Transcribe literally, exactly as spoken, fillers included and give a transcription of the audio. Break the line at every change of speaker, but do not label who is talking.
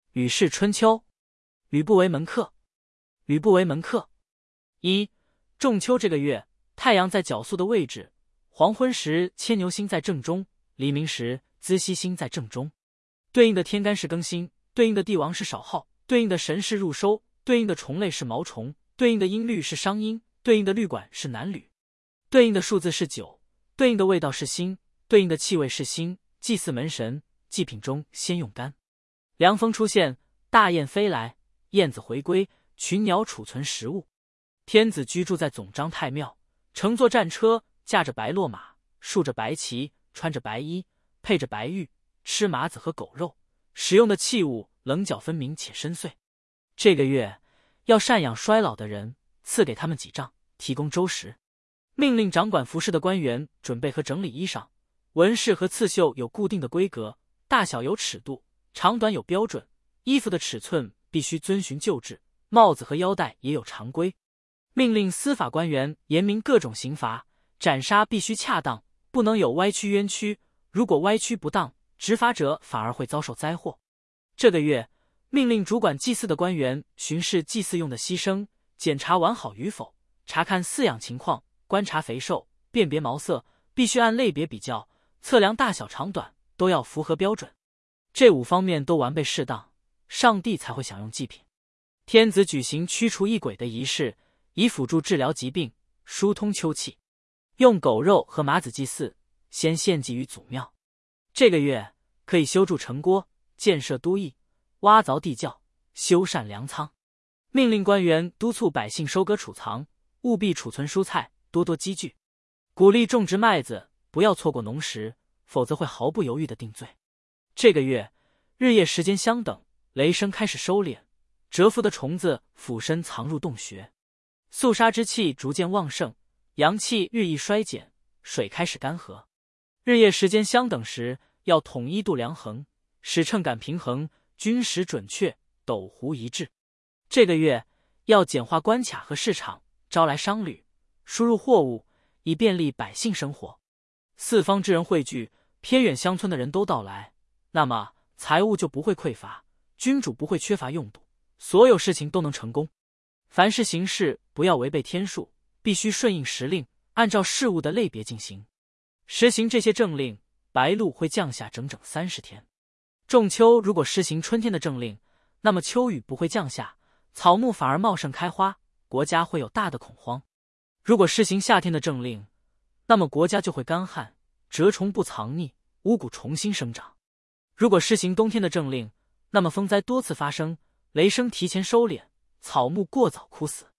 吕氏春秋。吕不为门客。吕不为门客。一、仲秋这个月，太阳在角宿的位置，黄昏时牵牛星在正中，黎明时资西星在正中。对应的天干是庚辛，对应的帝王是少昊，对应的神是入收，对应的虫类是毛虫，对应的音律是商音，对应的律管是南吕，对应的数字是九，对应的味道是辛，对应的气味是辛。祭祀门神，祭品中先用干。凉风出现，大雁飞来，燕子回归，群鸟储存食物。天子居住在总章太庙，乘坐战车，驾着白骡马，竖着白旗，穿着白衣，配着白玉，吃麻子和狗肉，使用的器物棱角分明且深邃。这个月要赡养衰老的人，赐给他们几丈，提供粥食。命令掌管服饰的官员准备和整理衣裳，纹饰和刺绣有固定的规格，大小有尺度，长短有标准，衣服的尺寸必须遵循旧制，帽子和腰带也有常规。命令司法官员严明各种刑罚，斩杀必须恰当，不能有歪曲冤屈，如果歪曲不当，执法者反而会遭受灾祸。这个月，命令主管祭祀的官员巡视祭祀用的牺牲，检查完好与否，查看饲养情况，观察肥瘦，辨别毛色，必须按类别比较，测量大小长短，都要符合标准。这五方面都完备适当，上帝才会享用祭品。天子举行驱除异鬼的仪式，以辅助治疗疾病，疏通秋气。用狗肉和麻子祭祀，先献祭于祖庙。这个月可以修筑城郭，建设都邑，挖凿地窖，修缮粮仓。命令官员督促百姓收割储藏，务必储存蔬菜，多多积聚。鼓励种植麦子，不要错过农时，否则会毫不犹豫地定罪。这个月日夜时间相等，雷声开始收敛，蛰伏的虫子俯身藏入洞穴，肃杀之气逐渐旺盛，阳气日益衰减，水开始干涸。日夜时间相等时，要统一度量衡，使秤杆平衡，均时准确，斗湖一致。这个月要简化关卡和市场，招来商旅，输入货物，以便利百姓生活。四方之人汇聚，偏远乡村的人都到来，那么财物就不会匮乏，君主不会缺乏用度，所有事情都能成功。凡事行事不要违背天数，必须顺应时令，按照事物的类别进行。实行这些政令，白露会降下整整三十天。仲秋如果施行春天的政令，那么秋雨不会降下，草木反而茂盛开花，国家会有大的恐慌。如果施行夏天的政令，那么国家就会干旱，蛰虫不藏匿，五谷重新生长。如果施行冬天的政令，那么风灾多次发生，雷声提前收敛，草木过早枯死。